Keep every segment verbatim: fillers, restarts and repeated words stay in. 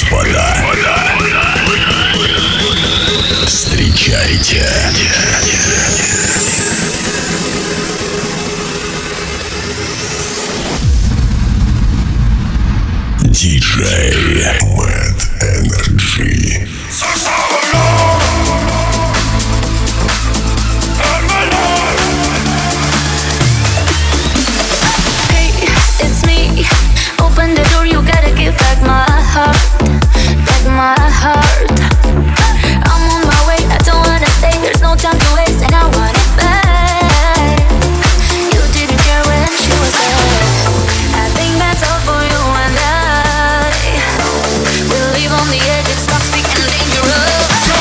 господа, встречайте диджей Mad Energy. Open the door, you gotta give back my heart, back my heart. I'm on my way, I don't wanna stay, there's no time to waste, and I want it back. You didn't care when she was there. I think that's all for you and I. We'll leave on the edge, it's toxic and dangerous.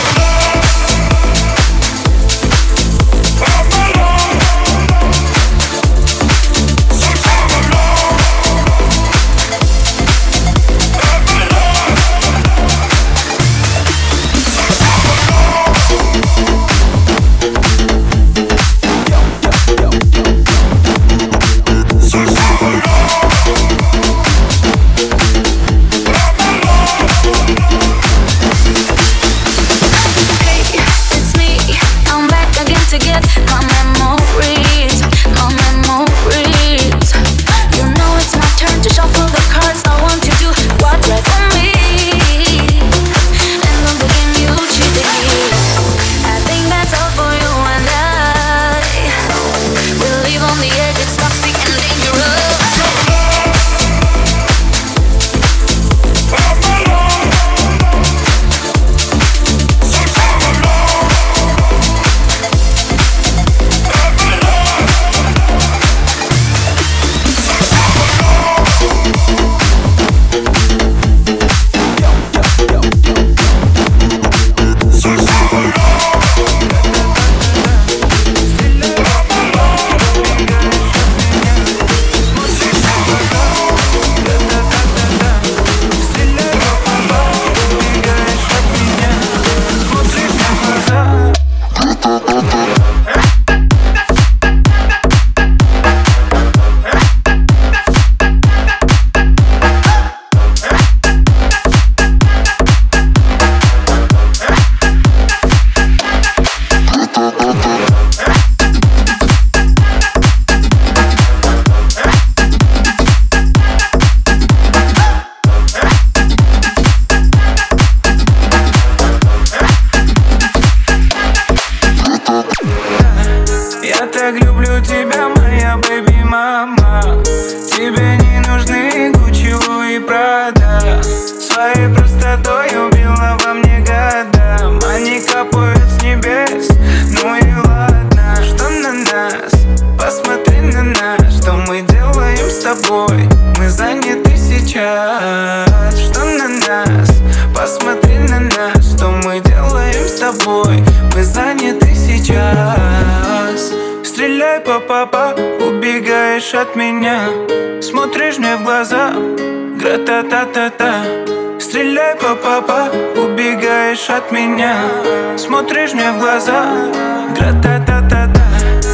От меня смотришь мне в глаза, гра-та-та-та-та. Стреляй, па-па-па, убегаешь от меня. Смотришь мне в глаза, гра-та-та-та-та.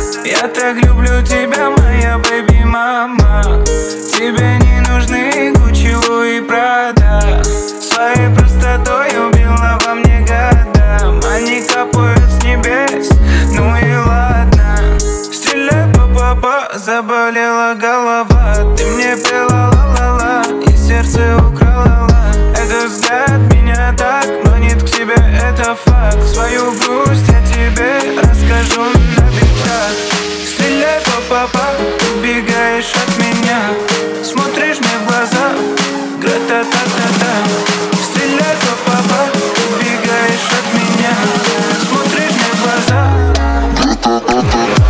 Я так люблю тебя, моя бэби-мама. Тебе не нужны Гуччи, Луи, Прада. Своей простотой убила во мне года. Они капают с небес, ну и ладно. Стреляй, па-па-па, заболела голова. Ты мне пела ла-ла-ла и сердце украла ла. Этот взгляд меня так манит к себе, это факт. Свою грусть я тебе расскажу на битах. Стреляй, па-па-па, убегаешь от меня. Смотришь мне в глаза, гра-та-та-та-та. Стреляй, па-па-па, убегаешь от меня. Смотришь мне в глаза, гра-та-та-та-та.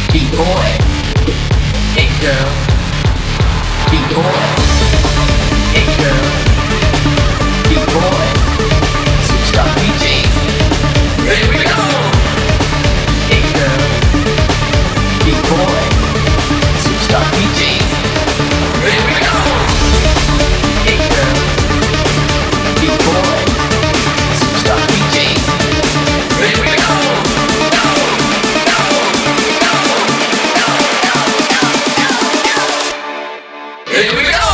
B-boy. Hey girl. B-boy. Hey girl. B-boy. Superstar D Js. Here we go. Hey girl. B-boy. Superstar D Js. Here we go. Hey girl. B-boy. Superstar D Js. Here we go. Here we go!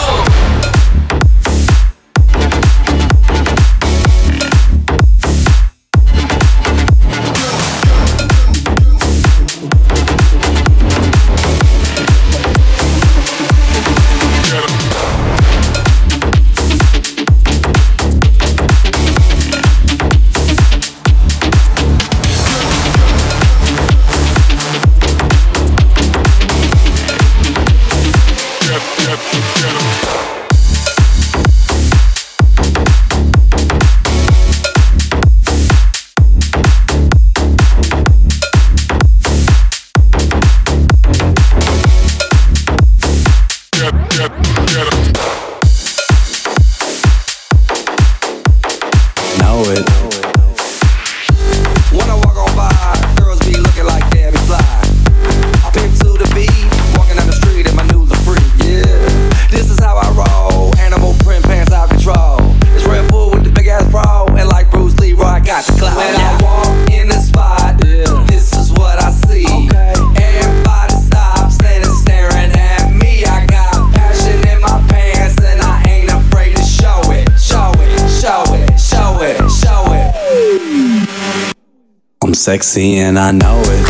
Sexy and I know it.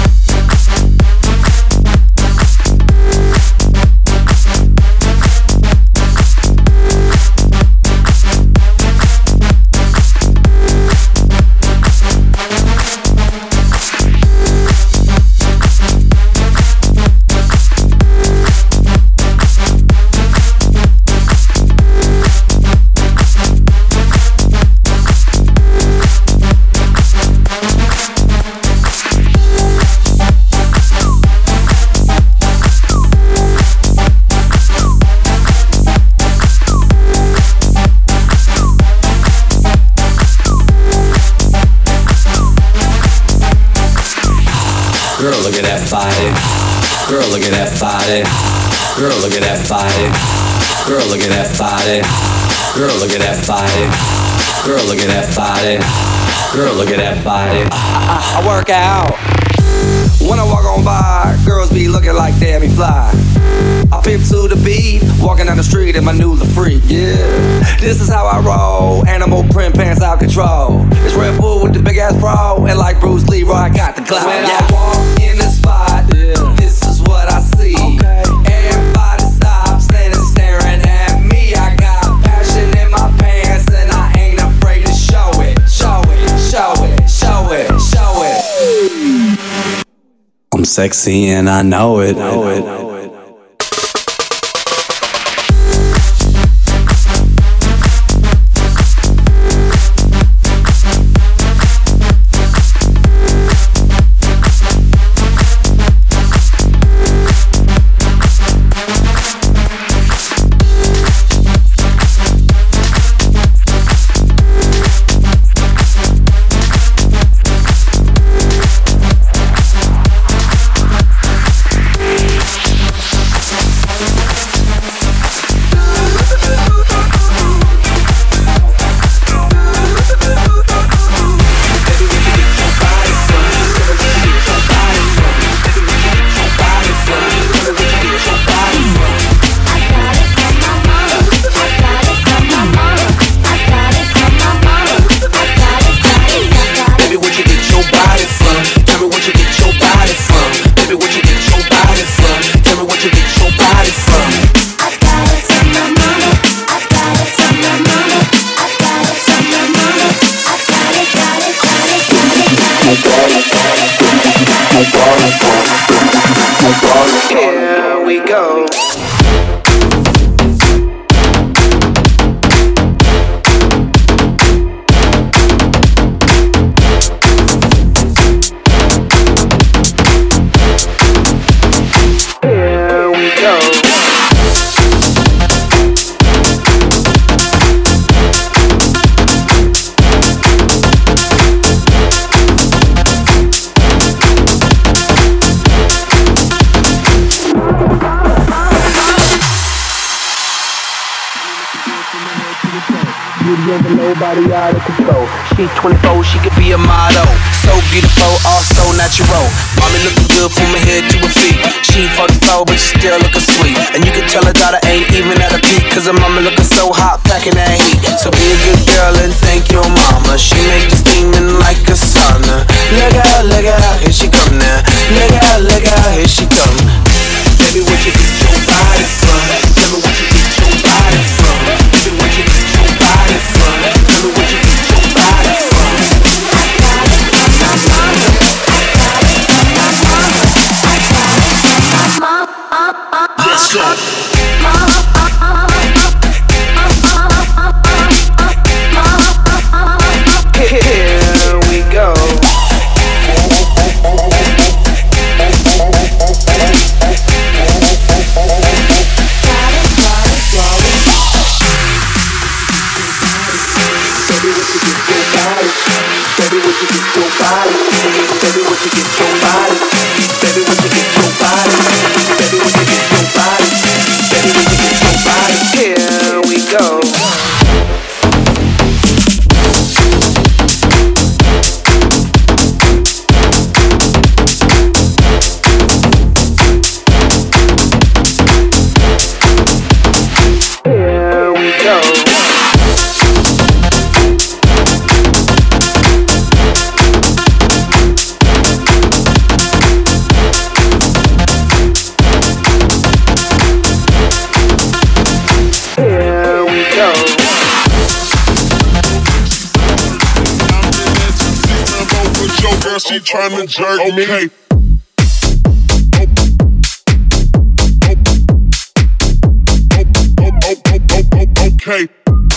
Girl, look at that body. Girl, look at that body. Girl, look at that body. Girl, look at that body. Girl, look at that body. Girl, look at that body. Girl, look at that body. I, I, I work out. When I walk on by, girls be looking like Debbie Fly. I pimp to the beat, walking down the street in my new La Freak, yeah. This is how I roll, animal print pants out control. It's Red Bull with the big ass fro, and like Bruce Lee, I got the clout. When yeah. I walk in the spot, yeah. This is what I see. Okay. Everybody stops and is staring at me. I got passion in my pants and I ain't afraid to show it. Show it, show it, show it, show it. I'm sexy and I know it. Know it. Here we go. and nobody out of control. She twenty-four, she could be a model. So beautiful, also natural. Mommy looking good from her head to her feet. She forty-four, but she still looking sweet. And you can tell her daughter ain't even at her peak, cause her mama looking so hot, packing that heat. So be a good girl and thank your mama. She make you steaming like a sauna. Look out, look out, here she come now. Look out, look out, here she come. Baby, what you get your body from? Tell me what you get your body from. Baby, what you get your body from? Tell me what you get your body from. Let's go. Here we go. Baby, what you get your body? Baby, what you get your body? Baby, what you get your body? Baby, what you get your body? Baby, what you get your body? Here we go. Here we go. She tryna jerk okay. me. Okay.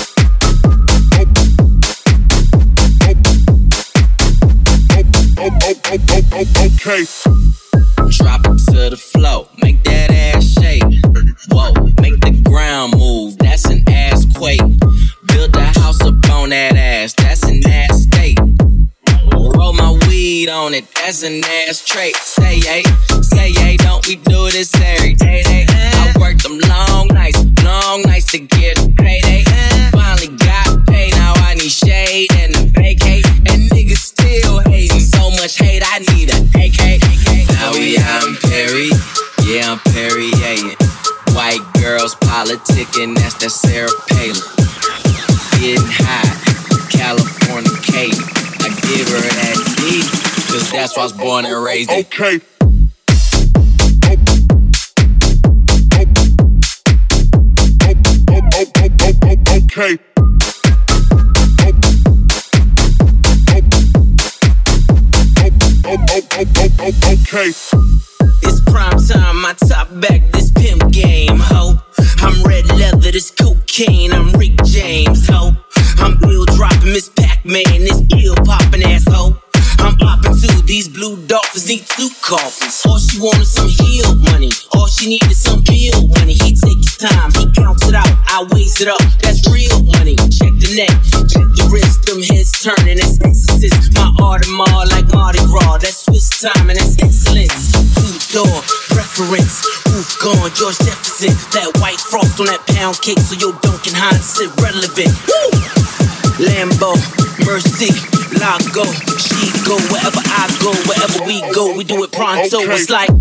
Okay. Drop it to the floor, make that ass shake. Whoa, make the ground move, that's an ass quake. Build a house up on that ass, that's an ass state. Roll my weed on it, that's an ass trait. Say yay, say yay, don't we do this every day? Day. I worked them long nights, long nights to get payday. Finally got paid, now I need shade and a vacate. And niggas still hating, so much hate, I need a A K. Now we out in Perry, yeah I'm Perrier. White girls politicking, that's that Sarah Palin. Getting high, Californicating. I give her that D, cause that's why I was born and raised in. Okay. Okay. Okay. It's prime time, my top back, this pimp game, ho. I'm red leather, this cocaine, I'm Rick James, ho. I'm Bill dropping Miss Pac-Man, this ill poppin' ass ho. I'm poppin' too, these blue dolphins need two coffins. All she wanted some heel money, all she needed some bill money. He take his time, he counts it out, I weighs it up, that's real money. Check the neck, check the wrist, them heads turning, that's exorcist. My Audemars like Mardi Gras, that's Swiss time and that's excellence. Two-door preference, roof gone, George Jefferson. That white frost on that pound cake, so your Duncan Hines is irrelevant. Woo! Lambo, Mercy, Lago, she go wherever I go, wherever we go, we do it pronto. Okay. It's like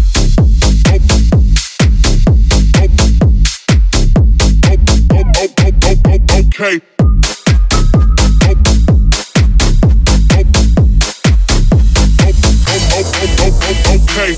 Okay. Okay.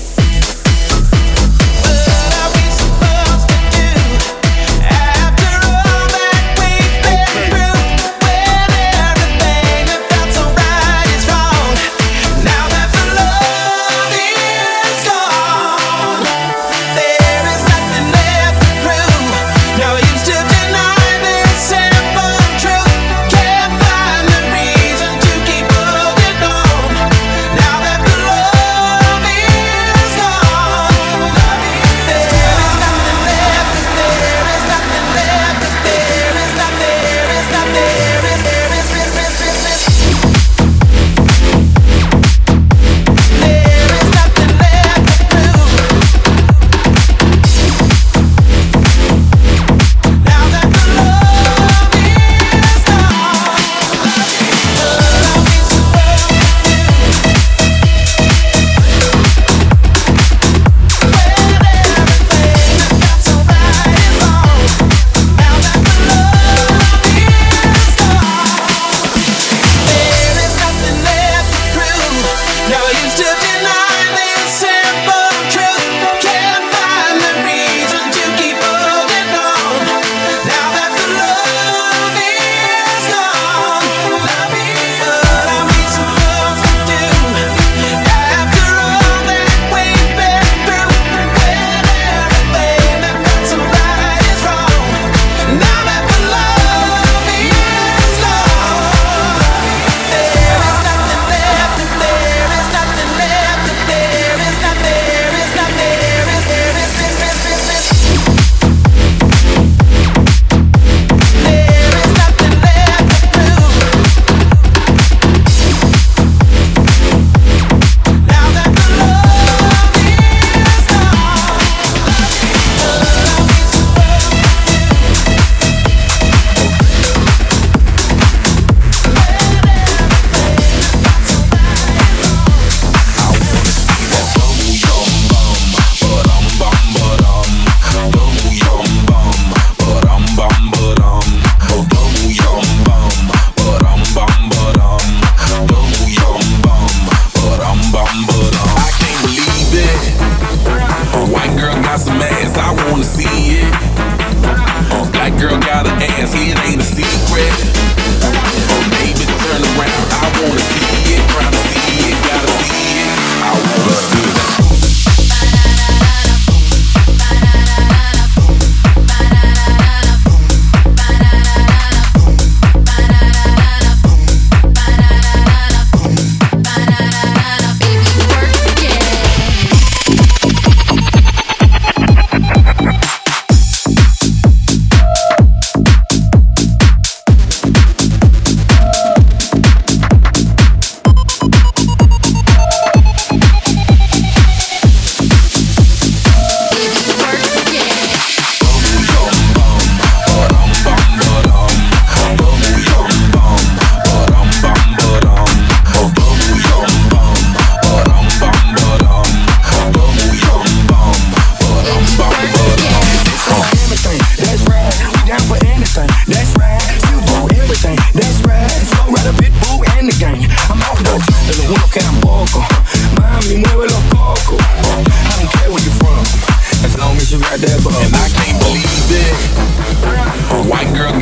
ass, I wanna see it. Uh, black girl got an ass, it ain't a secret. Uh, baby, turn around, I wanna see it. Tryna see it, gotta see it. I wanna see it.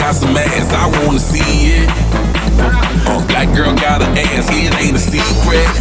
Got some ass, I wanna see it. Uh, black girl got an ass, it ain't a secret.